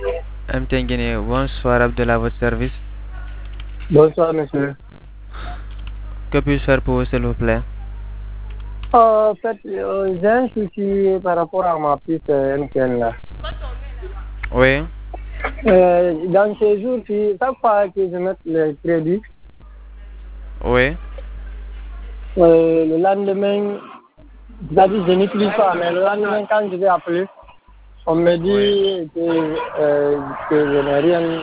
MTN Guinée, bonsoir Abdullah, à votre service. Bonsoir, monsieur. Que puis-je faire pour vous, s'il vous plaît? En fait, j'ai un souci par rapport à ma piste MTN là. Oui, Dans ces jours-ci, chaque fois que je mets le crédit, oui, le lendemain, c'est-à-dire je n'utilise pas, mais le lendemain, quand je vais appeler, on me oui. dit que je n'ai rien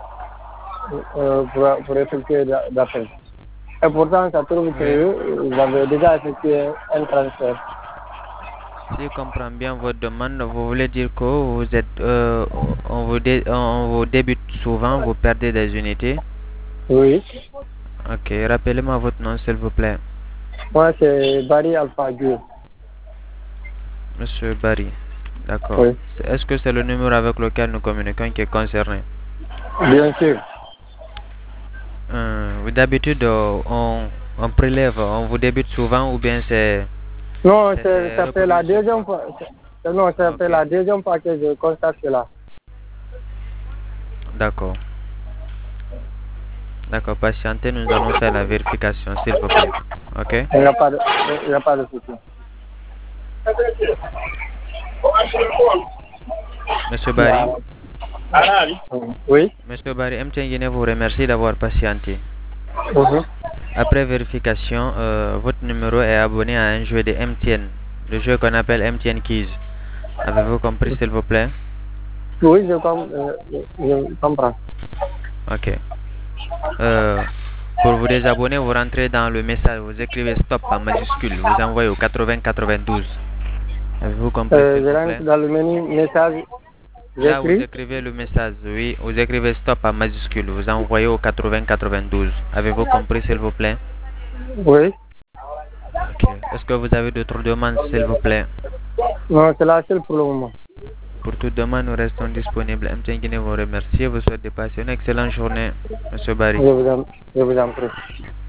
pour effectuer d'appel. Et pourtant, ça trouve Oui. que j'avais déjà effectué un transfert. Si je comprends bien votre demande, vous voulez dire que vous êtes, on vous débute souvent, vous perdez des unités. Oui. Ok, rappelez-moi votre nom, s'il vous plaît. Moi, c'est Barry Alpha Dieu. Monsieur Barry. D'accord. Oui. Est-ce que c'est le numéro avec lequel nous communiquons qui est concerné? Bien sûr. D'habitude, on prélève, on vous débute souvent ou bien Non, c'est ça fait la reconnu chaque deuxième fois? fois. Non, ça fait Ok, la deuxième fois que je constate cela. d'accord. D'accord, patientez, nous allons faire la vérification, s'il vous plaît. Ok? Il n'y a pas de, il n'y a pas de souci. Monsieur Barry, Oui. Monsieur Barry, MTN Guinée vous remercie d'avoir patienté. Mhm. Après vérification, votre numéro est abonné à un jeu de MTN, le jeu qu'on appelle MTN Keys. Avez-vous compris, s'il vous plaît? Oui, je comprends. Ok. Euh, pour vous désabonner, vous rentrez dans le message, vous écrivez stop en majuscule, vous envoyez au 8092. Avez-vous compris, s'il Je vous rentre plaît? dans le menu message, Là, vous j'écris. écrivez le message, oui, vous écrivez stop en majuscule, vous envoyez au 8092. Avez-vous compris, s'il vous plaît? Oui. Ok. Est-ce que vous avez d'autres demandes, s'il vous plaît? Non, c'est la seule pour le moment. Pour toute demande, nous restons disponibles. MTN Guinée vous remercie et vous souhaite de passer une excellente journée, Monsieur Barry. Je vous en prie.